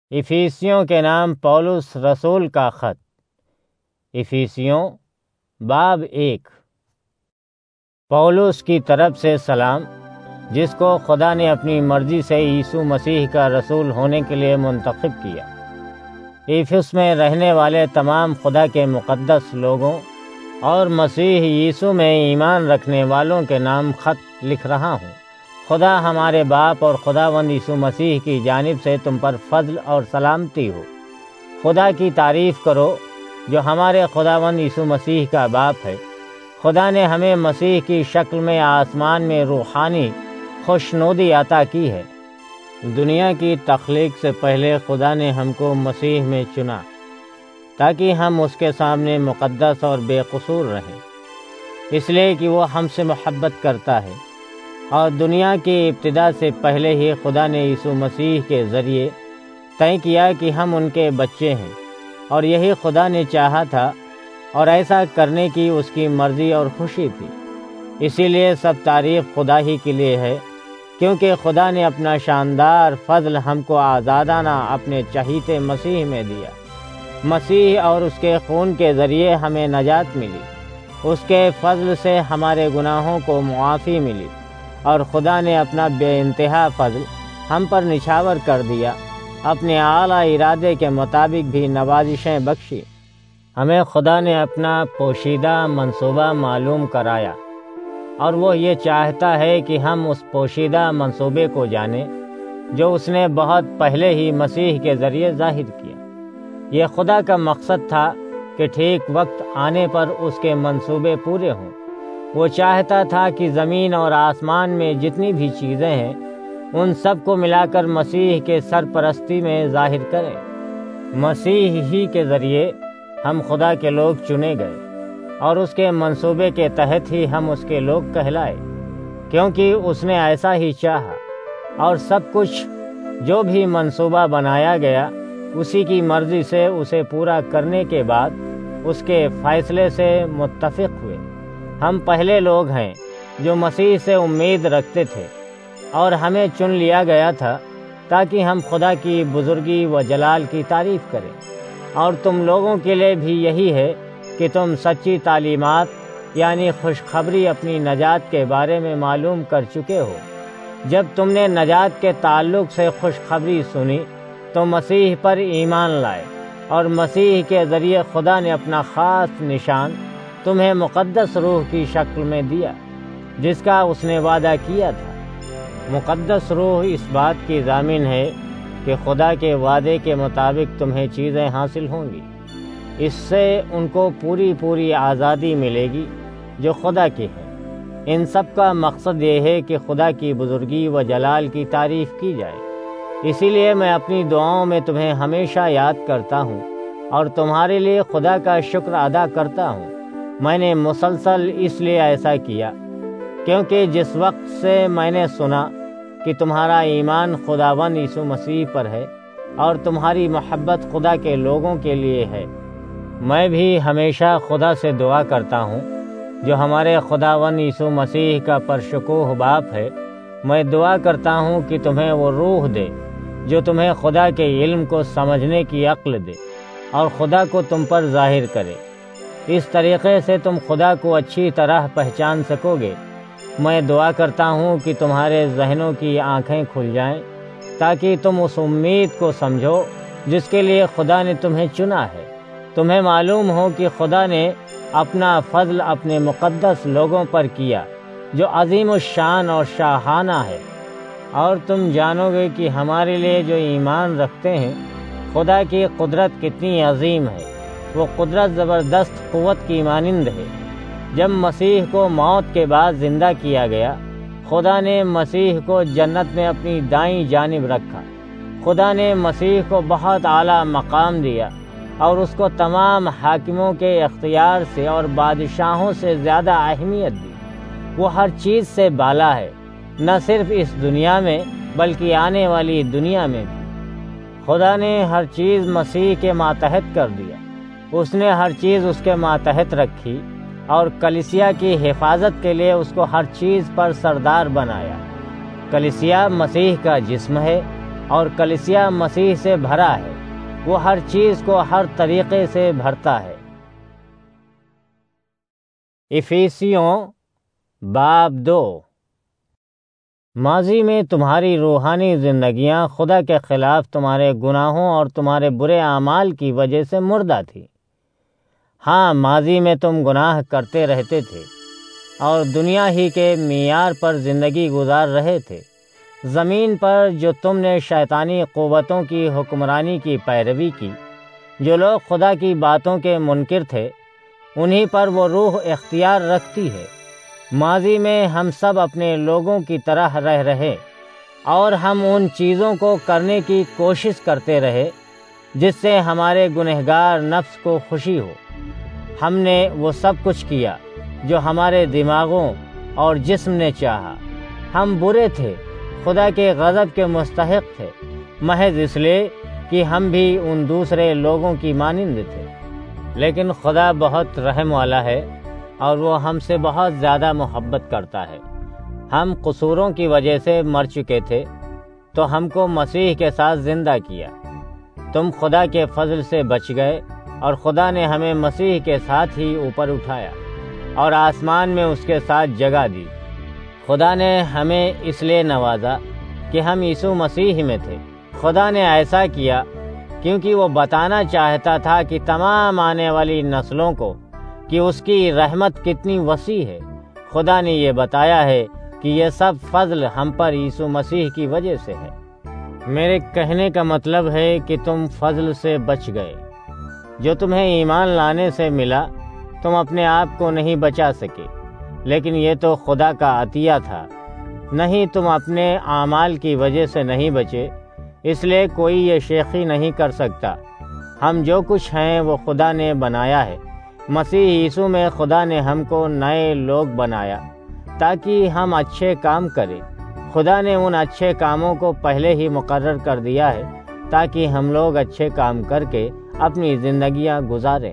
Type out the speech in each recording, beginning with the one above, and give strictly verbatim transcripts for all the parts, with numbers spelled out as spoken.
افیسیوں کے نام پولس رسول کا خط۔ افیسیوں باب ایک۔ پولس کی طرف سے سلام، جس کو خدا نے اپنی مرضی سے یسوع مسیح کا رسول ہونے کے لیے منتخب کیا، افس میں رہنے والے تمام خدا کے مقدس لوگوں اور مسیح یسوع میں ایمان رکھنے والوں کے نام خط لکھ رہا ہوں۔ خدا ہمارے باپ اور خداوند یسوع مسیح کی جانب سے تم پر فضل اور سلامتی ہو۔ خدا کی تعریف کرو جو ہمارے خداوند یسوع مسیح کا باپ ہے۔ خدا نے ہمیں مسیح کی شکل میں آسمان میں روحانی خوشنودی عطا کی ہے۔ دنیا کی تخلیق سے پہلے خدا نے ہم کو مسیح میں چنا تاکہ ہم اس کے سامنے مقدس اور بے قصور رہیں، اس لیے کہ وہ ہم سے محبت کرتا ہے، اور دنیا کی ابتدا سے پہلے ہی خدا نے یسوع مسیح کے ذریعے طے کیا کہ ہم ان کے بچے ہیں، اور یہی خدا نے چاہا تھا اور ایسا کرنے کی اس کی مرضی اور خوشی تھی۔ اسی لیے سب تعریف خدا ہی کے لیے ہے، کیونکہ خدا نے اپنا شاندار فضل ہم کو آزادانہ اپنے چہیتے مسیح میں دیا۔ مسیح اور اس کے خون کے ذریعے ہمیں نجات ملی، اس کے فضل سے ہمارے گناہوں کو معافی ملی، اور خدا نے اپنا بے انتہا فضل ہم پر نچھاور کر دیا، اپنے اعلیٰ ارادے کے مطابق بھی نوازشیں بخشی۔ ہمیں خدا نے اپنا پوشیدہ منصوبہ معلوم کرایا، اور وہ یہ چاہتا ہے کہ ہم اس پوشیدہ منصوبے کو جانیں جو اس نے بہت پہلے ہی مسیح کے ذریعے ظاہر کیا۔ یہ خدا کا مقصد تھا کہ ٹھیک وقت آنے پر اس کے منصوبے پورے ہوں۔ وہ چاہتا تھا کہ زمین اور آسمان میں جتنی بھی چیزیں ہیں ان سب کو ملا کر مسیح کے سرپرستی میں ظاہر کریں۔ مسیح ہی کے ذریعے ہم خدا کے لوگ چنے گئے، اور اس کے منصوبے کے تحت ہی ہم اس کے لوگ کہلائے، کیونکہ اس نے ایسا ہی چاہا، اور سب کچھ جو بھی منصوبہ بنایا گیا اسی کی مرضی سے اسے پورا کرنے کے بعد اس کے فیصلے سے متفق ہوئے۔ ہم پہلے لوگ ہیں جو مسیح سے امید رکھتے تھے، اور ہمیں چن لیا گیا تھا تاکہ ہم خدا کی بزرگی و جلال کی تعریف کریں۔ اور تم لوگوں کے لیے بھی یہی ہے کہ تم سچی تعلیمات یعنی خوشخبری اپنی نجات کے بارے میں معلوم کر چکے ہو۔ جب تم نے نجات کے تعلق سے خوشخبری سنی تو مسیح پر ایمان لائے، اور مسیح کے ذریعے خدا نے اپنا خاص نشان تمہیں مقدس روح کی شکل میں دیا، جس کا اس نے وعدہ کیا تھا۔ مقدس روح اس بات کی ضامن ہے کہ خدا کے وعدے کے مطابق تمہیں چیزیں حاصل ہوں گی۔ اس سے ان کو پوری پوری آزادی ملے گی جو خدا کی ہے۔ ان سب کا مقصد یہ ہے کہ خدا کی بزرگی و جلال کی تعریف کی جائے۔ اسی لیے میں اپنی دعاؤں میں تمہیں ہمیشہ یاد کرتا ہوں اور تمہارے لیے خدا کا شکر ادا کرتا ہوں۔ میں نے مسلسل اس لیے ایسا کیا کیونکہ جس وقت سے میں نے سنا کہ تمہارا ایمان خداوند یسوع مسیح پر ہے اور تمہاری محبت خدا کے لوگوں کے لیے ہے، میں بھی ہمیشہ خدا سے دعا کرتا ہوں جو ہمارے خداوند یسوع مسیح کا پرشکوہ باپ ہے۔ میں دعا کرتا ہوں کہ تمہیں وہ روح دے جو تمہیں خدا کے علم کو سمجھنے کی عقل دے اور خدا کو تم پر ظاہر کرے۔ اس طریقے سے تم خدا کو اچھی طرح پہچان سکو گے۔ میں دعا کرتا ہوں کہ تمہارے ذہنوں کی آنکھیں کھل جائیں تاکہ تم اس امید کو سمجھو جس کے لیے خدا نے تمہیں چنا ہے۔ تمہیں معلوم ہو کہ خدا نے اپنا فضل اپنے مقدس لوگوں پر کیا جو عظیم الشان اور شاہانہ ہے، اور تم جانو گے کہ ہمارے لیے جو ایمان رکھتے ہیں خدا کی قدرت کتنی عظیم ہے۔ وہ قدرت زبردست قوت کی مانند ہے۔ جب مسیح کو موت کے بعد زندہ کیا گیا، خدا نے مسیح کو جنت میں اپنی دائیں جانب رکھا۔ خدا نے مسیح کو بہت اعلیٰ مقام دیا اور اس کو تمام حاکموں کے اختیار سے اور بادشاہوں سے زیادہ اہمیت دی۔ وہ ہر چیز سے بالا ہے، نہ صرف اس دنیا میں بلکہ آنے والی دنیا میں بھی۔ خدا نے ہر چیز مسیح کے ماتحت کر دیا۔ اس نے ہر چیز اس کے ماتحت رکھی اور کلیسیا کی حفاظت کے لیے اس کو ہر چیز پر سردار بنایا۔ کلیسیا مسیح کا جسم ہے اور کلیسیا مسیح سے بھرا ہے، وہ ہر چیز کو ہر طریقے سے بھرتا ہے۔ افیسیوں باب دو۔ ماضی میں تمہاری روحانی زندگیاں خدا کے خلاف تمہارے گناہوں اور تمہارے برے اعمال کی وجہ سے مردہ تھی۔ ہاں، ماضی میں تم گناہ کرتے رہتے تھے اور دنیا ہی کے معیار پر زندگی گزار رہے تھے۔ زمین پر جو تم نے شیطانی قوتوں کی حکمرانی کی پیروی کی، جو لوگ خدا کی باتوں کے منکر تھے، انہی پر وہ روح اختیار رکھتی ہے۔ ماضی میں ہم سب اپنے لوگوں کی طرح رہ رہے اور ہم ان چیزوں کو کرنے کی کوشش کرتے رہے جس سے ہمارے گنہگار نفس کو خوشی ہو۔ ہم نے وہ سب کچھ کیا جو ہمارے دماغوں اور جسم نے چاہا۔ ہم برے تھے، خدا کے غضب کے مستحق تھے، محض اس لیے کہ ہم بھی ان دوسرے لوگوں کی مانند تھے۔ لیکن خدا بہت رحم والا ہے اور وہ ہم سے بہت زیادہ محبت کرتا ہے۔ ہم قصوروں کی وجہ سے مر چکے تھے تو ہم کو مسیح کے ساتھ زندہ کیا۔ تم خدا کے فضل سے بچ گئے اور خدا نے ہمیں مسیح کے ساتھ ہی اوپر اٹھایا اور آسمان میں اس کے ساتھ جگہ دی۔ خدا نے ہمیں اس لیے نوازا کہ ہم یسوع مسیح میں تھے۔ خدا نے ایسا کیا کیونکہ وہ بتانا چاہتا تھا کہ تمام آنے والی نسلوں کو کہ اس کی رحمت کتنی وسیع ہے۔ خدا نے یہ بتایا ہے کہ یہ سب فضل ہم پر یسوع مسیح کی وجہ سے ہے۔ میرے کہنے کا مطلب ہے کہ تم فضل سے بچ گئے۔ جو تمہیں ایمان لانے سے ملا، تم اپنے آپ کو نہیں بچا سکے، لیکن یہ تو خدا کا عطیہ تھا۔ نہیں، تم اپنے اعمال کی وجہ سے نہیں بچے، اس لیے کوئی یہ شیخی نہیں کر سکتا۔ ہم جو کچھ ہیں وہ خدا نے بنایا ہے۔ مسیح یسوع میں خدا نے ہم کو نئے لوگ بنایا تاکہ ہم اچھے کام کریں۔ خدا نے ان اچھے کاموں کو پہلے ہی مقرر کر دیا ہے تاکہ ہم لوگ اچھے کام کر کے اپنی زندگیاں گزاریں۔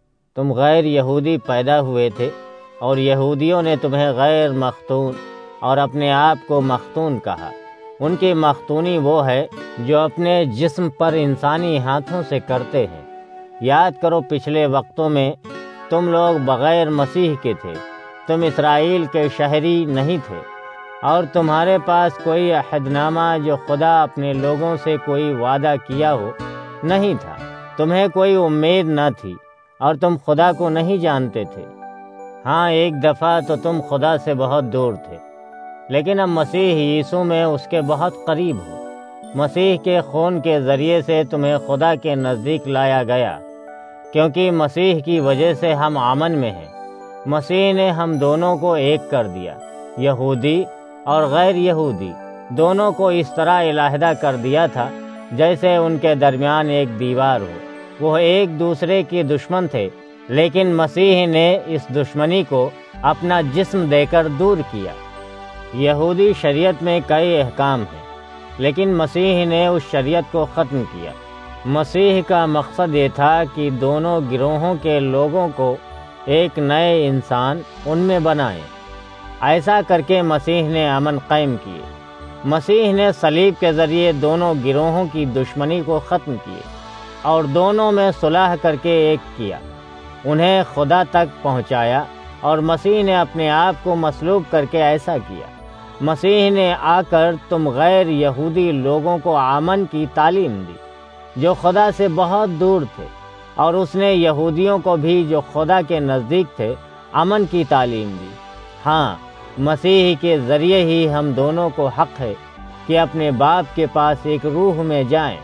تم غیر یہودی پیدا ہوئے تھے اور یہودیوں نے تمہیں غیر مختون اور اپنے آپ کو مختون کہا۔ ان کی مختونی وہ ہے جو اپنے جسم پر انسانی ہاتھوں سے کرتے ہیں۔ یاد کرو، پچھلے وقتوں میں تم لوگ بغیر مسیح کے تھے۔ تم اسرائیل کے شہری نہیں تھے اور تمہارے پاس کوئی عہد نامہ جو خدا اپنے لوگوں سے کوئی وعدہ کیا ہو نہیں تھا۔ تمہیں کوئی امید نہ تھی اور تم خدا کو نہیں جانتے تھے۔ ہاں، ایک دفعہ تو تم خدا سے بہت دور تھے، لیکن اب مسیح یسوع میں اس کے بہت قریب ہو۔ مسیح کے خون کے ذریعے سے تمہیں خدا کے نزدیک لایا گیا، کیونکہ مسیح کی وجہ سے ہم امن میں ہیں۔ مسیح نے ہم دونوں کو ایک کر دیا، یہودی اور غیر یہودی دونوں کو اس طرح علیحدہ کر دیا تھا جیسے ان کے درمیان ایک دیوار ہو۔ وہ ایک دوسرے کے دشمن تھے، لیکن مسیح نے اس دشمنی کو اپنا جسم دے کر دور کیا۔ یہودی شریعت میں کئی احکام ہیں، لیکن مسیح نے اس شریعت کو ختم کیا۔ مسیح کا مقصد یہ تھا کہ دونوں گروہوں کے لوگوں کو ایک نئے انسان ان میں بنائیں۔ ایسا کر کے مسیح نے امن قائم کیے۔ مسیح نے صلیب کے ذریعے دونوں گروہوں کی دشمنی کو ختم کیے اور دونوں میں صلح کر کے ایک کیا، انہیں خدا تک پہنچایا، اور مسیح نے اپنے آپ کو مصلوب کر کے ایسا کیا۔ مسیح نے آ کر تم غیر یہودی لوگوں کو امن کی تعلیم دی جو خدا سے بہت دور تھے، اور اس نے یہودیوں کو بھی جو خدا کے نزدیک تھے امن کی تعلیم دی۔ ہاں، مسیح کے ذریعے ہی ہم دونوں کو حق ہے کہ اپنے باپ کے پاس ایک روح میں جائیں۔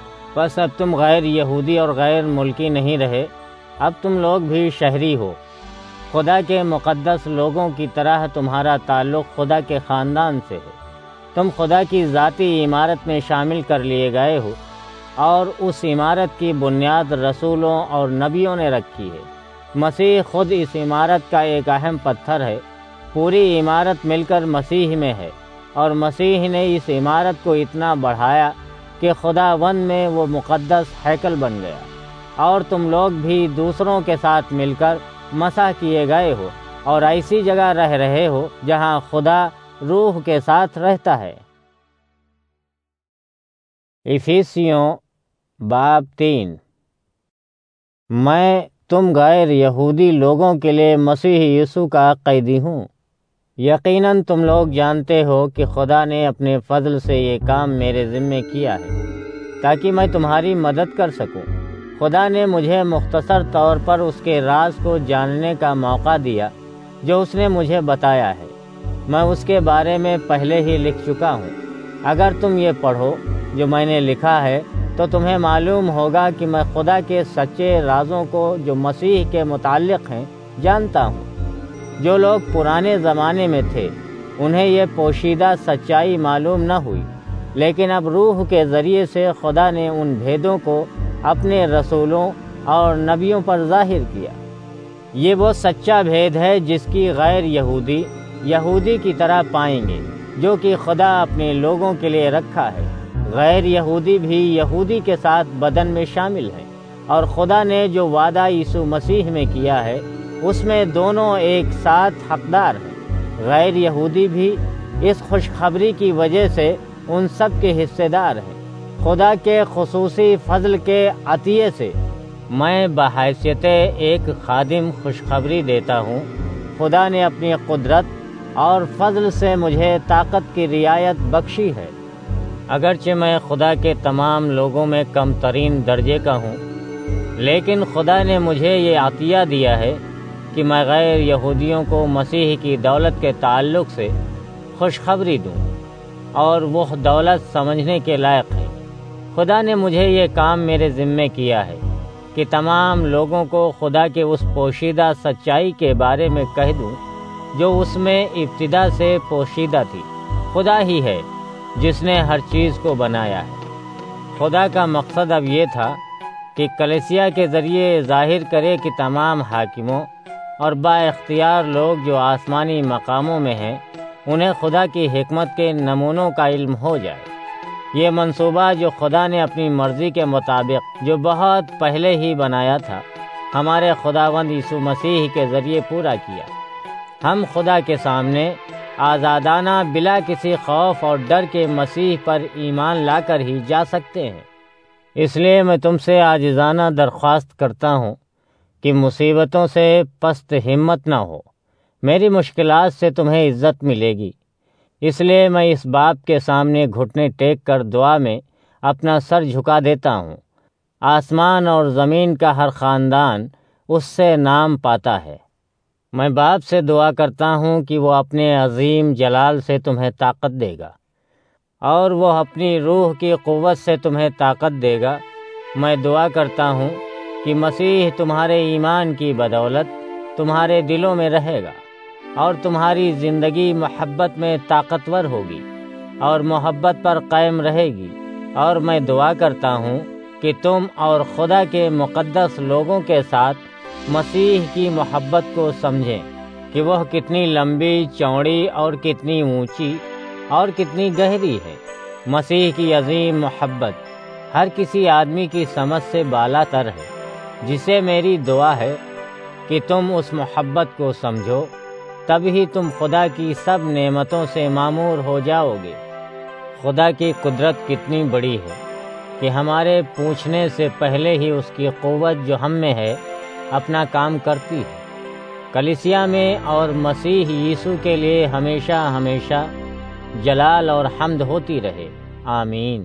بس اب تم غیر یہودی اور غیر ملکی نہیں رہے، اب تم لوگ بھی شہری ہو۔ خدا کے مقدس لوگوں کی طرح تمہارا تعلق خدا کے خاندان سے ہے۔ تم خدا کی ذاتی عمارت میں شامل کر لیے گئے ہو، اور اس عمارت کی بنیاد رسولوں اور نبیوں نے رکھی ہے۔ مسیح خود اس عمارت کا ایک اہم پتھر ہے۔ پوری عمارت مل کر مسیح میں ہے، اور مسیح نے اس عمارت کو اتنا بڑھایا کہ خداوند میں وہ مقدس ہیکل بن گیا، اور تم لوگ بھی دوسروں کے ساتھ مل کر مسح کیے گئے ہو اور ایسی جگہ رہ رہے ہو جہاں خدا روح کے ساتھ رہتا ہے۔ افیسیوں باب تین۔ میں تم غیر یہودی لوگوں کے لیے مسیح یسوع کا قیدی ہوں۔ یقیناً تم لوگ جانتے ہو کہ خدا نے اپنے فضل سے یہ کام میرے ذمے کیا ہے تاکہ میں تمہاری مدد کر سکوں۔ خدا نے مجھے مختصر طور پر اس کے راز کو جاننے کا موقع دیا جو اس نے مجھے بتایا ہے۔ میں اس کے بارے میں پہلے ہی لکھ چکا ہوں۔ اگر تم یہ پڑھو جو میں نے لکھا ہے تو تمہیں معلوم ہوگا کہ میں خدا کے سچے رازوں کو جو مسیح کے متعلق ہیں جانتا ہوں۔ جو لوگ پرانے زمانے میں تھے انہیں یہ پوشیدہ سچائی معلوم نہ ہوئی، لیکن اب روح کے ذریعے سے خدا نے ان بھیدوں کو اپنے رسولوں اور نبیوں پر ظاہر کیا۔ یہ وہ سچا بھید ہے جس کی غیر یہودی یہودی کی طرح پائیں گے جو کہ خدا اپنے لوگوں کے لیے رکھا ہے۔ غیر یہودی بھی یہودی کے ساتھ بدن میں شامل ہیں، اور خدا نے جو وعدہ یسوع مسیح میں کیا ہے اس میں دونوں ایک ساتھ حقدار ہیں۔ غیر یہودی بھی اس خوشخبری کی وجہ سے ان سب کے حصے دار ہیں۔ خدا کے خصوصی فضل کے عطیے سے میں بحیثیت ایک خادم خوشخبری دیتا ہوں۔ خدا نے اپنی قدرت اور فضل سے مجھے طاقت کی رعایت بخشی ہے۔ اگرچہ میں خدا کے تمام لوگوں میں کم ترین درجے کا ہوں، لیکن خدا نے مجھے یہ عطیہ دیا ہے کہ میں غیر یہودیوں کو مسیح کی دولت کے تعلق سے خوشخبری دوں، اور وہ دولت سمجھنے کے لائق ہے۔ خدا نے مجھے یہ کام میرے ذمے کیا ہے کہ تمام لوگوں کو خدا کے اس پوشیدہ سچائی کے بارے میں کہہ دوں جو اس میں ابتدا سے پوشیدہ تھی۔ خدا ہی ہے جس نے ہر چیز کو بنایا ہے۔ خدا کا مقصد اب یہ تھا کہ کلیسیا کے ذریعے ظاہر کرے کہ تمام حاکموں اور با اختیار لوگ جو آسمانی مقاموں میں ہیں انہیں خدا کی حکمت کے نمونوں کا علم ہو جائے۔ یہ منصوبہ جو خدا نے اپنی مرضی کے مطابق جو بہت پہلے ہی بنایا تھا ہمارے خداوند یسوع مسیح کے ذریعے پورا کیا۔ ہم خدا کے سامنے آزادانہ بلا کسی خوف اور ڈر کے مسیح پر ایمان لا کر ہی جا سکتے ہیں۔ اس لیے میں تم سے عاجزانہ درخواست کرتا ہوں کہ مصیبتوں سے پست ہمت نہ ہو۔ میری مشکلات سے تمہیں عزت ملے گی، اس لیے میں اس باپ کے سامنے گھٹنے ٹیک کر دعا میں اپنا سر جھکا دیتا ہوں۔ آسمان اور زمین کا ہر خاندان اس سے نام پاتا ہے۔ میں باپ سے دعا کرتا ہوں کہ وہ اپنے عظیم جلال سے تمہیں طاقت دے گا، اور وہ اپنی روح کی قوت سے تمہیں طاقت دے گا۔ میں دعا کرتا ہوں کہ مسیح تمہارے ایمان کی بدولت تمہارے دلوں میں رہے گا، اور تمہاری زندگی محبت میں طاقتور ہوگی اور محبت پر قائم رہے گی۔ اور میں دعا کرتا ہوں کہ تم اور خدا کے مقدس لوگوں کے ساتھ مسیح کی محبت کو سمجھیں کہ وہ کتنی لمبی، چوڑی اور کتنی اونچی اور کتنی گہری ہے۔ مسیح کی عظیم محبت ہر کسی آدمی کی سمجھ سے بالا تر ہے، جسے میری دعا ہے کہ تم اس محبت کو سمجھو، تب ہی تم خدا کی سب نعمتوں سے معمور ہو جاؤ گے۔ خدا کی قدرت کتنی بڑی ہے کہ ہمارے پوچھنے سے پہلے ہی اس کی قوت جو ہم میں ہے اپنا کام کرتی ہے۔ کلیسیا میں اور مسیح یسوع کے لیے ہمیشہ ہمیشہ جلال اور حمد ہوتی رہے، آمین۔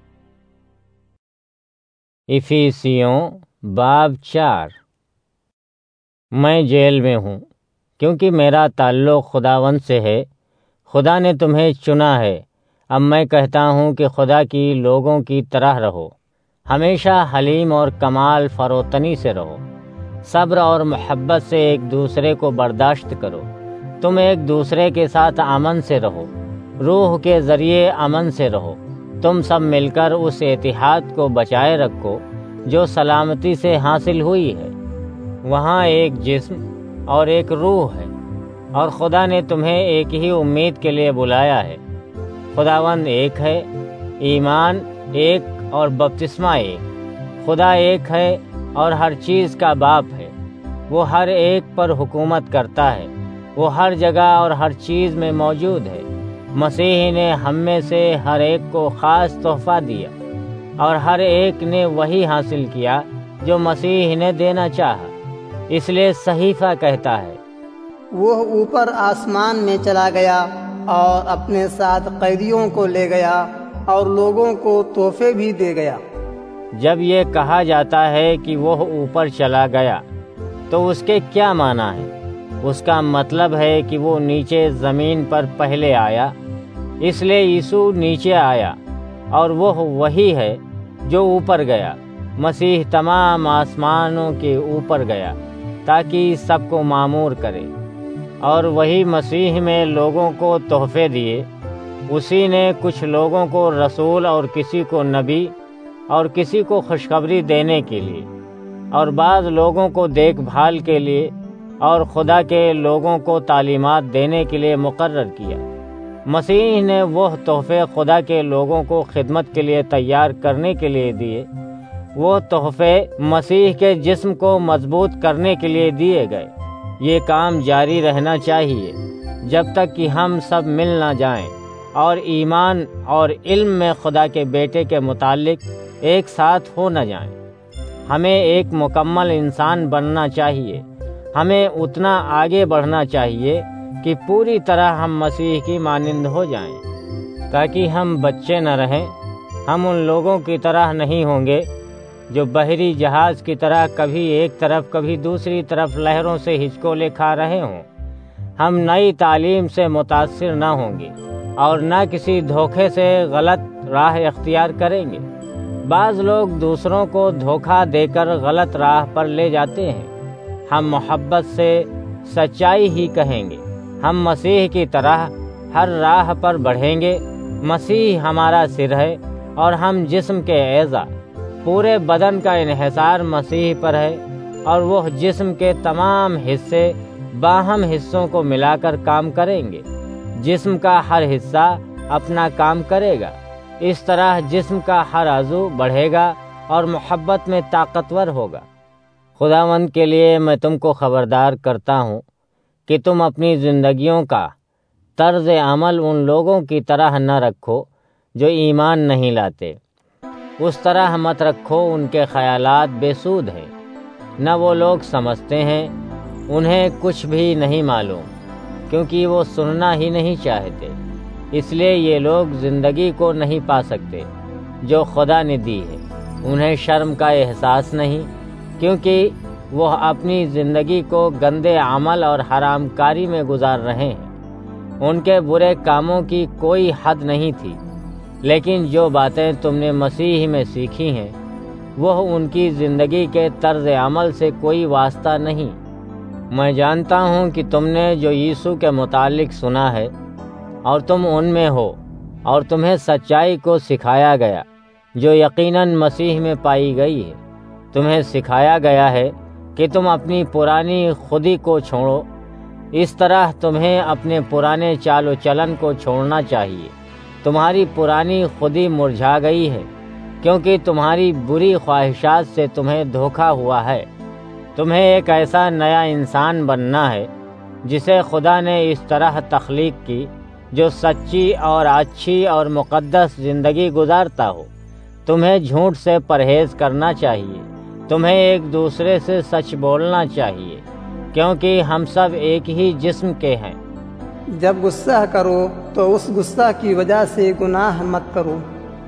افیسیوں باب چار۔ میں جیل میں ہوں کیونکہ میرا تعلق خداوند سے ہے۔ خدا نے تمہیں چنا ہے۔ اب میں کہتا ہوں کہ خدا کی لوگوں کی طرح رہو، ہمیشہ حلیم اور کمال فروتنی سے رہو، صبر اور محبت سے ایک دوسرے کو برداشت کرو۔ تم ایک دوسرے کے ساتھ امن سے رہو، روح کے ذریعے امن سے رہو۔ تم سب مل کر اس اتحاد کو بچائے رکھو جو سلامتی سے حاصل ہوئی ہے۔ وہاں ایک جسم اور ایک روح ہے، اور خدا نے تمہیں ایک ہی امید کے لیے بلایا ہے۔ خداوند ایک ہے، ایمان ایک اور بپتسمہ ایک۔ خدا ایک ہے اور ہر چیز کا باپ ہے۔ وہ ہر ایک پر حکومت کرتا ہے، وہ ہر جگہ اور ہر چیز میں موجود ہے۔ مسیح نے ہم میں سے ہر ایک کو خاص تحفہ دیا۔ اور ہر ایک نے وہی حاصل کیا جو مسیح نے دینا چاہا۔ اس لیے صحیفہ کہتا ہے، وہ اوپر آسمان میں چلا گیا اور اپنے ساتھ قیدیوں کو لے گیا اور لوگوں کو تحفے بھی دے گیا۔ جب یہ کہا جاتا ہے کہ وہ اوپر چلا گیا تو اس کے کیا معنی ہے؟ اس کا مطلب ہے کہ وہ نیچے زمین پر پہلے آیا، اس لیے یسوع نیچے آیا، اور وہ وہی ہے جو اوپر گیا۔ مسیح تمام آسمانوں کے اوپر گیا تاکہ سب کو معمور کرے، اور وہی مسیح میں لوگوں کو تحفے دیے۔ اسی نے کچھ لوگوں کو رسول اور کسی کو نبی اور کسی کو خوشخبری دینے کے لیے اور بعض لوگوں کو دیکھ بھال کے لیے اور خدا کے لوگوں کو تعلیمات دینے کے لیے مقرر کیا۔ مسیح نے وہ تحفے خدا کے لوگوں کو خدمت کے لیے تیار کرنے کے لیے دیے۔ وہ تحفے مسیح کے جسم کو مضبوط کرنے کے لیے دیے گئے۔ یہ کام جاری رہنا چاہیے جب تک کہ ہم سب مل نہ جائیں اور ایمان اور علم میں خدا کے بیٹے کے متعلق ایک ساتھ ہو نہ جائیں۔ ہمیں ایک مکمل انسان بننا چاہیے۔ ہمیں اتنا آگے بڑھنا چاہیے کہ پوری طرح ہم مسیح کی مانند ہو جائیں، تاکہ ہم بچے نہ رہیں۔ ہم ان لوگوں کی طرح نہیں ہوں گے جو بحری جہاز کی طرح کبھی ایک طرف کبھی دوسری طرف لہروں سے ہچکولے کھا رہے ہوں۔ ہم نئی تعلیم سے متاثر نہ ہوں گے اور نہ کسی دھوکے سے غلط راہ اختیار کریں گے۔ بعض لوگ دوسروں کو دھوکہ دے کر غلط راہ پر لے جاتے ہیں۔ ہم محبت سے سچائی ہی کہیں گے۔ ہم مسیح کی طرح ہر راہ پر بڑھیں گے۔ مسیح ہمارا سر ہے اور ہم جسم کے اعضا۔ پورے بدن کا انحصار مسیح پر ہے، اور وہ جسم کے تمام حصے باہم حصوں کو ملا کر کام کریں گے۔ جسم کا ہر حصہ اپنا کام کرے گا۔ اس طرح جسم کا ہر عضو بڑھے گا اور محبت میں طاقتور ہوگا۔ خداوند کے لیے میں تم کو خبردار کرتا ہوں کہ تم اپنی زندگیوں کا طرز عمل ان لوگوں کی طرح نہ رکھو جو ایمان نہیں لاتے۔ اس طرح مت رکھو، ان کے خیالات بے سود ہیں۔ نہ وہ لوگ سمجھتے ہیں، انہیں کچھ بھی نہیں معلوم، کیونکہ وہ سننا ہی نہیں چاہتے۔ اس لیے یہ لوگ زندگی کو نہیں پا سکتے جو خدا نے دی ہے۔ انہیں شرم کا احساس نہیں، کیونکہ وہ اپنی زندگی کو گندے عمل اور حرام کاری میں گزار رہے ہیں۔ ان کے برے کاموں کی کوئی حد نہیں تھی، لیکن جو باتیں تم نے مسیح میں سیکھی ہیں وہ ان کی زندگی کے طرز عمل سے کوئی واسطہ نہیں۔ میں جانتا ہوں کہ تم نے جو یسوع کے متعلق سنا ہے اور تم ان میں ہو، اور تمہیں سچائی کو سکھایا گیا جو یقیناً مسیح میں پائی گئی ہے۔ تمہیں سکھایا گیا ہے کہ تم اپنی پرانی خودی کو چھوڑو۔ اس طرح تمہیں اپنے پرانے چال و چلن کو چھوڑنا چاہیے۔ تمہاری پرانی خودی مرجھا گئی ہے، کیونکہ تمہاری بری خواہشات سے تمہیں دھوکا ہوا ہے۔ تمہیں ایک ایسا نیا انسان بننا ہے جسے خدا نے اس طرح تخلیق کی جو سچی اور اچھی اور مقدس زندگی گزارتا ہو۔ تمہیں جھوٹ سے پرہیز کرنا چاہیے۔ تمہیں ایک دوسرے سے سچ بولنا چاہیے، کیونکہ ہم سب ایک ہی جسم کے ہیں۔ جب غصہ کرو تو اس غصہ کی وجہ سے گناہ مت کرو۔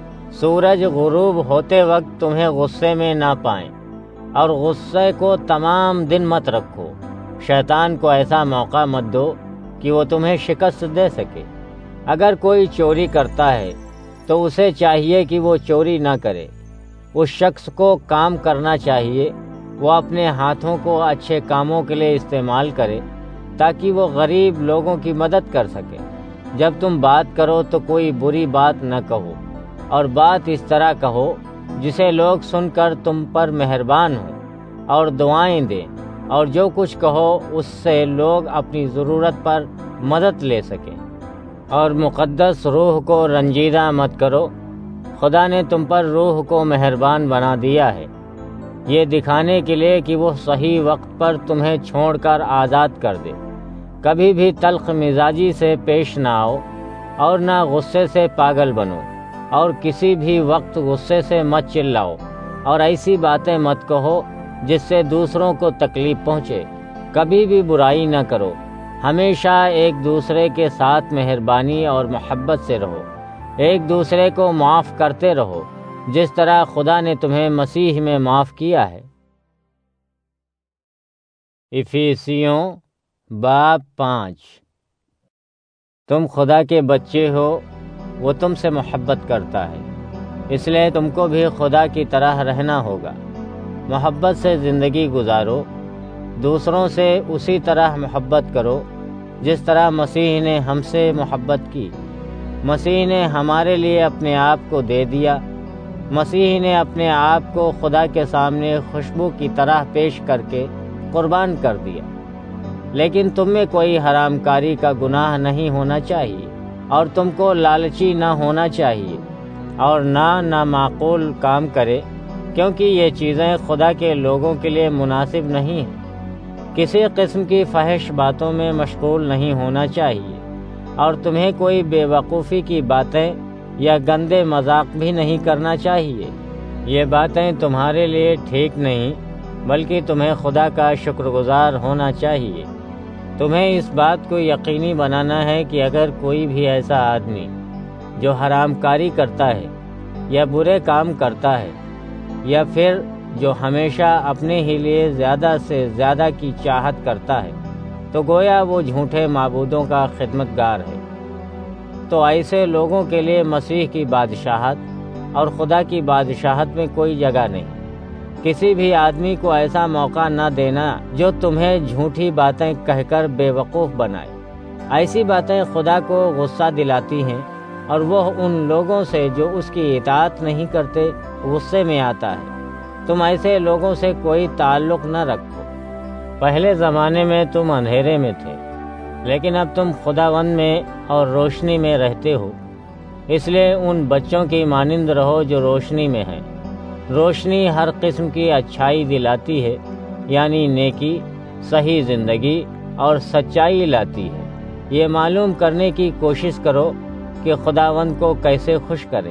سورج غروب ہوتے وقت تمہیں غصے میں نہ پائیں، اور غصے کو تمام دن مت رکھو۔ شیطان کو ایسا موقع مت دو کہ وہ تمہیں شکست دے سکے۔ اگر کوئی چوری کرتا ہے تو اسے چاہیے کہ وہ چوری نہ کرے۔ اس شخص کو کام کرنا چاہیے، وہ اپنے ہاتھوں کو اچھے کاموں کے لیے استعمال کرے تاکہ وہ غریب لوگوں کی مدد کر سکے۔ جب تم بات کرو تو کوئی بری بات نہ کہو، اور بات اس طرح کہو جسے لوگ سن کر تم پر مہربان ہوں اور دعائیں دیں، اور جو کچھ کہو اس سے لوگ اپنی ضرورت پر مدد لے سکیں۔ اور مقدس روح کو رنجیدہ مت کرو۔ خدا نے تم پر روح کو مہربان بنا دیا ہے، یہ دکھانے کے لیے کہ وہ صحیح وقت پر تمہیں چھوڑ کر آزاد کر دے۔ کبھی بھی تلخ مزاجی سے پیش نہ آؤ اور نہ غصے سے پاگل بنو۔ اور کسی بھی وقت غصے سے مت چلاؤ اور ایسی باتیں مت کہو جس سے دوسروں کو تکلیف پہنچے۔ کبھی بھی برائی نہ کرو، ہمیشہ ایک دوسرے کے ساتھ مہربانی اور محبت سے رہو، ایک دوسرے کو معاف کرتے رہو جس طرح خدا نے تمہیں مسیح میں معاف کیا ہے۔ افیسیوں باب پانچ۔ تم خدا کے بچے ہو، وہ تم سے محبت کرتا ہے، اس لیے تم کو بھی خدا کی طرح رہنا ہوگا۔ محبت سے زندگی گزارو، دوسروں سے اسی طرح محبت کرو جس طرح مسیح نے ہم سے محبت کی۔ مسیح نے ہمارے لیے اپنے آپ کو دے دیا۔ مسیح نے اپنے آپ کو خدا کے سامنے خوشبو کی طرح پیش کر کے قربان کر دیا۔ لیکن تم میں کوئی حرام کاری کا گناہ نہیں ہونا چاہیے، اور تم کو لالچی نہ ہونا چاہیے، اور نہ نامعقول کام کرے، کیونکہ یہ چیزیں خدا کے لوگوں کے لیے مناسب نہیں ہیں۔ کسی قسم کی فحش باتوں میں مشغول نہیں ہونا چاہیے، اور تمہیں کوئی بے وقوفی کی باتیں یا گندے مذاق بھی نہیں کرنا چاہیے۔ یہ باتیں تمہارے لیے ٹھیک نہیں، بلکہ تمہیں خدا کا شکر گزار ہونا چاہیے۔ تمہیں اس بات کو یقینی بنانا ہے کہ اگر کوئی بھی ایسا آدمی جو حرام کاری کرتا ہے یا برے کام کرتا ہے، یا پھر جو ہمیشہ اپنے ہی لیے زیادہ سے زیادہ کی چاہت کرتا ہے، تو گویا وہ جھوٹے معبودوں کا خدمتگار ہے۔ تو ایسے لوگوں کے لیے مسیح کی بادشاہت اور خدا کی بادشاہت میں کوئی جگہ نہیں۔ کسی بھی آدمی کو ایسا موقع نہ دینا جو تمہیں جھوٹی باتیں کہہ کر بے وقوف بنائے۔ ایسی باتیں خدا کو غصہ دلاتی ہیں، اور وہ ان لوگوں سے جو اس کی اطاعت نہیں کرتے غصے میں آتا ہے۔ تم ایسے لوگوں سے کوئی تعلق نہ رکھو۔ پہلے زمانے میں تم اندھیرے میں تھے، لیکن اب تم خداوند میں اور روشنی میں رہتے ہو، اس لیے ان بچوں کی مانند رہو جو روشنی میں ہیں۔ روشنی ہر قسم کی اچھائی دلاتی ہے، یعنی نیکی، صحیح زندگی اور سچائی لاتی ہے۔ یہ معلوم کرنے کی کوشش کرو کہ خداوند کو کیسے خوش کریں۔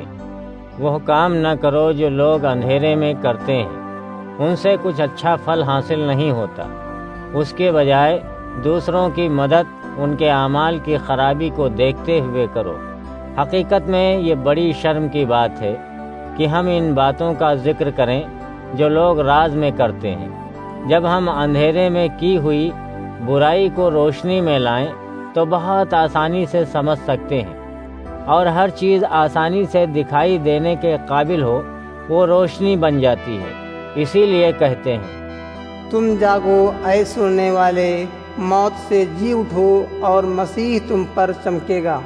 وہ کام نہ کرو جو لوگ اندھیرے میں کرتے ہیں، ان سے کچھ اچھا پھل حاصل نہیں ہوتا۔ اس کے بجائے دوسروں کی مدد ان کے اعمال کی خرابی کو دیکھتے ہوئے کرو۔ حقیقت میں یہ بڑی شرم کی بات ہے کہ ہم ان باتوں کا ذکر کریں جو لوگ راز میں کرتے ہیں۔ جب ہم اندھیرے میں کی ہوئی برائی کو روشنی میں لائیں تو بہت آسانی سے سمجھ سکتے ہیں، اور ہر چیز آسانی سے دکھائی دینے کے قابل ہو وہ روشنی بن جاتی ہے۔ اسی لیے کہتے ہیں، تم جاگو اے سننے والے، موت سے جی اٹھو اور مسیح تم پر چمکے گا۔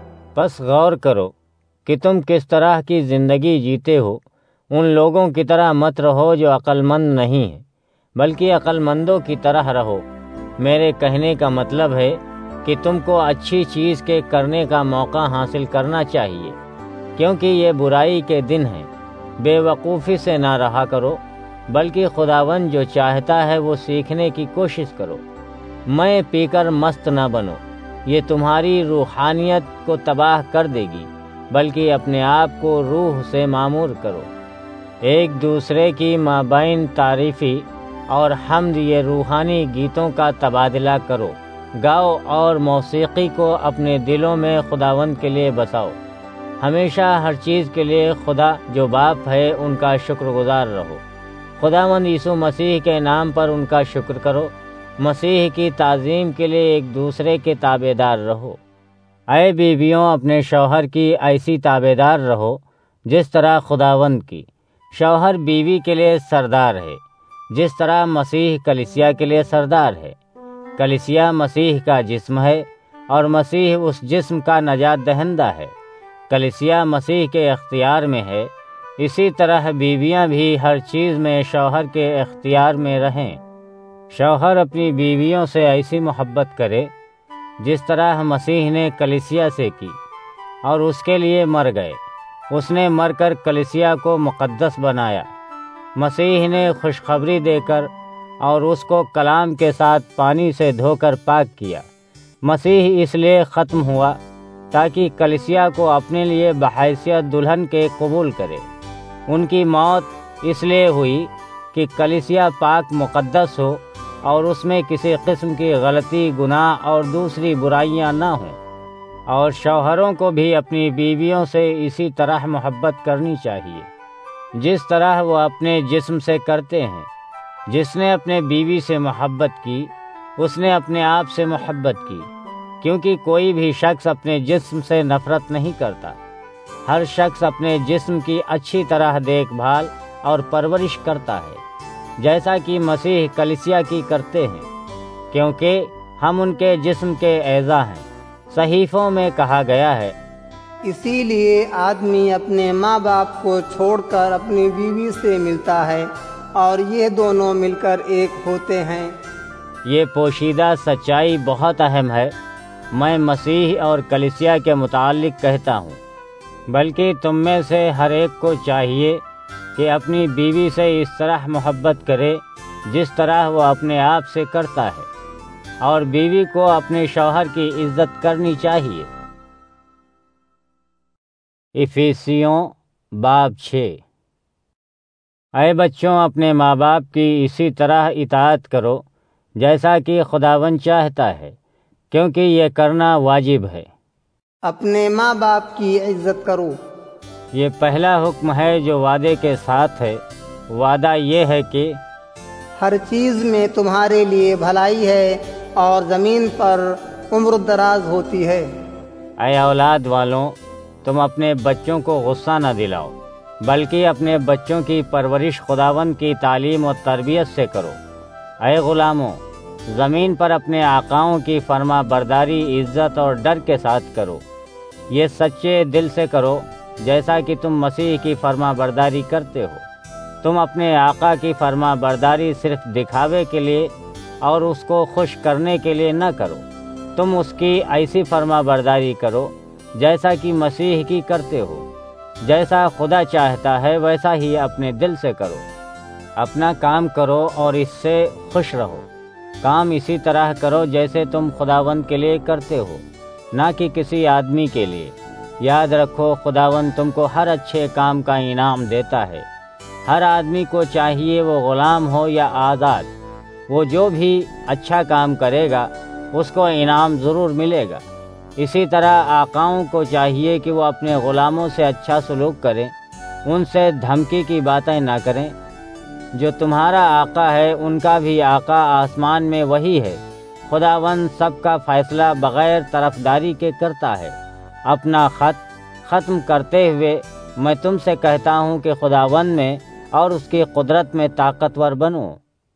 پس غور کرو کہ تم کس طرح کی زندگی جیتے ہو۔ ان لوگوں کی طرح مت رہو جو عقل مند نہیں ہیں، بلکہ عقل مندوں کی طرح رہو۔ میرے کہنے کا مطلب ہے کہ تم کو اچھی چیز کے کرنے کا موقع حاصل کرنا چاہیے، کیونکہ یہ برائی کے دن ہیں۔ بے وقوفی سے نہ رہا کرو، بلکہ خداوند جو چاہتا ہے وہ سیکھنے کی کوشش کرو۔ میں پی کر مست نہ بنو، یہ تمہاری روحانیت کو تباہ کر دے گی، بلکہ اپنے آپ کو روح سے معمور کرو۔ ایک دوسرے کی مابین تعریفی اور حمد یہ روحانی گیتوں کا تبادلہ کرو۔ گاؤ اور موسیقی کو اپنے دلوں میں خداوند کے لیے بساؤ۔ ہمیشہ ہر چیز کے لیے خدا جو باپ ہے ان کا شکر گزار رہو۔ خداوند یسوع مسیح کے نام پر ان کا شکر کرو۔ مسیح کی تعظیم کے لیے ایک دوسرے کے تابع دار رہو۔ اے بیویوں، اپنے شوہر کی ایسی تابع دار رہو جس طرح خداوند کی۔ شوہر بیوی کے لیے سردار ہے، جس طرح مسیح کلیسیا کے لیے سردار ہے۔ کلیسیا مسیح کا جسم ہے، اور مسیح اس جسم کا نجات دہندہ ہے۔ کلیسیا مسیح کے اختیار میں ہے، اسی طرح بیویاں بھی ہر چیز میں شوہر کے اختیار میں رہیں۔ شوہر اپنی بیویوں سے ایسی محبت کرے جس طرح مسیح نے کلیسیا سے کی اور اس کے لیے مر گئے۔ اس نے مر کر کلیسیا کو مقدس بنایا۔ مسیح نے خوشخبری دے کر اور اس کو کلام کے ساتھ پانی سے دھو کر پاک کیا۔ مسیح اس لیے ختم ہوا تاکہ کلیسیا کو اپنے لیے بحیثیت دلہن کے قبول کرے۔ ان کی موت اس لیے ہوئی کہ کلیسیا پاک مقدس ہو اور اس میں کسی قسم کی غلطی، گناہ اور دوسری برائیاں نہ ہوں، اور شوہروں کو بھی اپنی بیویوں سے اسی طرح محبت کرنی چاہیے جس طرح وہ اپنے جسم سے کرتے ہیں۔ جس نے اپنے بیوی سے محبت کی اس نے اپنے آپ سے محبت کی، کیونکہ کوئی بھی شخص اپنے جسم سے نفرت نہیں کرتا۔ ہر شخص اپنے جسم کی اچھی طرح دیکھ بھال اور پرورش کرتا ہے، جیسا کہ مسیح کلیسیا کی کرتے ہیں، کیونکہ ہم ان کے جسم کے اعضاء ہیں۔ صحیفوں میں کہا گیا ہے، اسی لیے آدمی اپنے ماں باپ کو چھوڑ کر اپنی بیوی سے ملتا ہے اور یہ دونوں مل کر ایک ہوتے ہیں۔ یہ پوشیدہ سچائی بہت اہم ہے۔ میں مسیح اور کلیسیا کے متعلق کہتا ہوں، بلکہ تم میں سے ہر ایک کو چاہیے کہ اپنی بیوی سے اس طرح محبت کرے جس طرح وہ اپنے آپ سے کرتا ہے، اور بیوی کو اپنے شوہر کی عزت کرنی چاہیے۔ افیسیوں باب چھ۔ اے بچوں، اپنے ماں باپ کی اسی طرح اطاعت کرو جیسا کہ خداوند چاہتا ہے، کیونکہ یہ کرنا واجب ہے۔ اپنے ماں باپ کی عزت کرو۔ یہ پہلا حکم ہے جو وعدے کے ساتھ ہے۔ وعدہ یہ ہے کہ ہر چیز میں تمہارے لیے بھلائی ہے اور زمین پر عمر دراز ہوتی ہے۔ اے اولاد والوں، تم اپنے بچوں کو غصہ نہ دلاؤ، بلکہ اپنے بچوں کی پرورش خداوند کی تعلیم و تربیت سے کرو۔ اے غلاموں، زمین پر اپنے آقاؤں کی فرما برداری عزت اور ڈر کے ساتھ کرو۔ یہ سچے دل سے کرو جیسا کہ تم مسیح کی فرما برداری کرتے ہو۔ تم اپنے آقا کی فرما برداری صرف دکھاوے کے لیے اور اس کو خوش کرنے کے لیے نہ کرو۔ تم اس کی ایسی فرما برداری کرو جیسا کہ مسیح کی کرتے ہو۔ جیسا خدا چاہتا ہے ویسا ہی اپنے دل سے کرو۔ اپنا کام کرو اور اس سے خوش رہو۔ کام اسی طرح کرو جیسے تم خداوند کے لیے کرتے ہو، نہ کہ کسی آدمی کے لیے۔ یاد رکھو، خداوند تم کو ہر اچھے کام کا انعام دیتا ہے۔ ہر آدمی کو چاہیے وہ غلام ہو یا آزاد، وہ جو بھی اچھا کام کرے گا اس کو انعام ضرور ملے گا۔ اسی طرح آقاؤں کو چاہیے کہ وہ اپنے غلاموں سے اچھا سلوک کریں، ان سے دھمکی کی باتیں نہ کریں۔ جو تمہارا آقا ہے ان کا بھی آقا آسمان میں وہی ہے۔ خداوند سب کا فیصلہ بغیر طرفداری کے کرتا ہے۔ اپنا خط ختم کرتے ہوئے میں تم سے کہتا ہوں کہ خداوند میں اور اس کی قدرت میں طاقتور بنو۔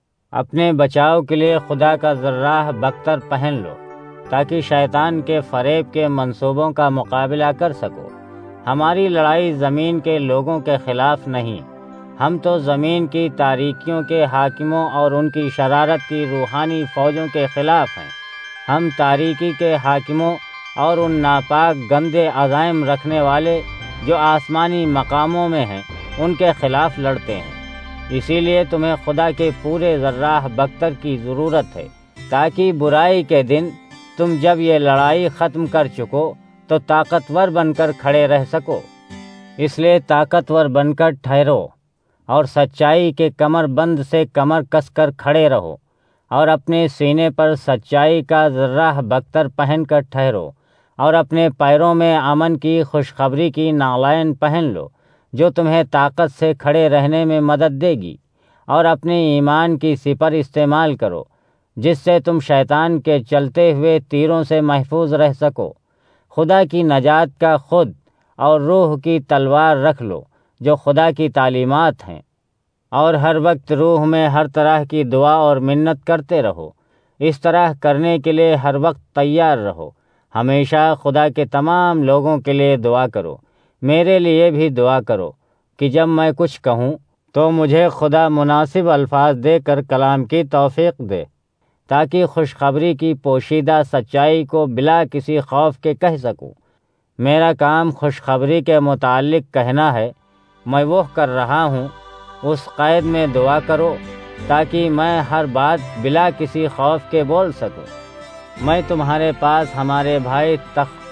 اپنے بچاؤ کے لیے خدا کا ذراح بختر پہن لو، تاکہ شیطان کے فریب کے منصوبوں کا مقابلہ کر سکو۔ ہماری لڑائی زمین کے لوگوں کے خلاف نہیں، ہم تو زمین کی تاریکیوں کے حاکموں اور ان کی شرارت کی روحانی فوجوں کے خلاف ہیں۔ ہم تاریکی کے حاکموں اور ان ناپاک گندے عزائم رکھنے والے جو آسمانی مقاموں میں ہیں ان کے خلاف لڑتے ہیں۔ اسی لیے تمہیں خدا کے پورے ذراح بختر کی ضرورت ہے، تاکہ برائی کے دن تم جب یہ لڑائی ختم کر چکو تو طاقتور بن کر کھڑے رہ سکو۔ اس لیے طاقتور بن کر ٹھہرو اور سچائی کے کمر بند سے کمر کس کر کھڑے رہو، اور اپنے سینے پر سچائی کا ذراح بختر پہن کر ٹھہرو، اور اپنے پیروں میں امن کی خوشخبری کی نعلین پہن لو جو تمہیں طاقت سے کھڑے رہنے میں مدد دے گی، اور اپنے ایمان کی سپر استعمال کرو جس سے تم شیطان کے چلتے ہوئے تیروں سے محفوظ رہ سکو۔ خدا کی نجات کا خود اور روح کی تلوار رکھ لو جو خدا کی تعلیمات ہیں، اور ہر وقت روح میں ہر طرح کی دعا اور منت کرتے رہو۔ اس طرح کرنے کے لیے ہر وقت تیار رہو۔ ہمیشہ خدا کے تمام لوگوں کے لیے دعا کرو۔ میرے لیے بھی دعا کرو کہ جب میں کچھ کہوں تو مجھے خدا مناسب الفاظ دے کر کلام کی توفیق دے، تاکہ خوشخبری کی پوشیدہ سچائی کو بلا کسی خوف کے کہہ سکوں۔ میرا کام خوشخبری کے متعلق کہنا ہے، میں وہ کر رہا ہوں۔ اس قید میں دعا کرو تاکہ میں ہر بات بلا کسی خوف کے بول سکوں۔ میں تمہارے پاس ہمارے بھائی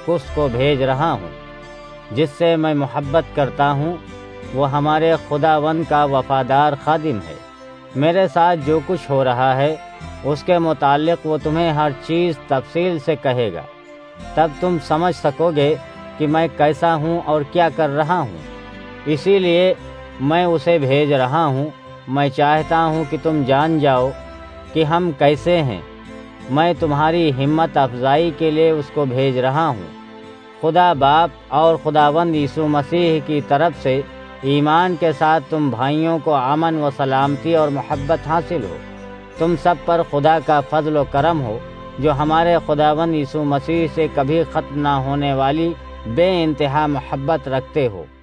تک اس کو بھیج رہا ہوں جس سے میں محبت کرتا ہوں، وہ ہمارے خداوند کا وفادار خادم ہے۔ میرے ساتھ جو کچھ ہو رہا ہے اس کے متعلق وہ تمہیں ہر چیز تفصیل سے کہے گا، تب تم سمجھ سکو گے کہ میں کیسا ہوں اور کیا کر رہا ہوں۔ اسی لیے میں اسے بھیج رہا ہوں۔ میں چاہتا ہوں کہ تم جان جاؤ کہ ہم کیسے ہیں۔ میں تمہاری ہمت افزائی کے لیے اس کو بھیج رہا ہوں۔ خدا باپ اور خداوند یسوع مسیح کی طرف سے ایمان کے ساتھ تم بھائیوں کو امن و سلامتی اور محبت حاصل ہو۔ تم سب پر خدا کا فضل و کرم ہو، جو ہمارے خداوند یسوع مسیح سے کبھی ختم نہ ہونے والی بے انتہا محبت رکھتے ہو۔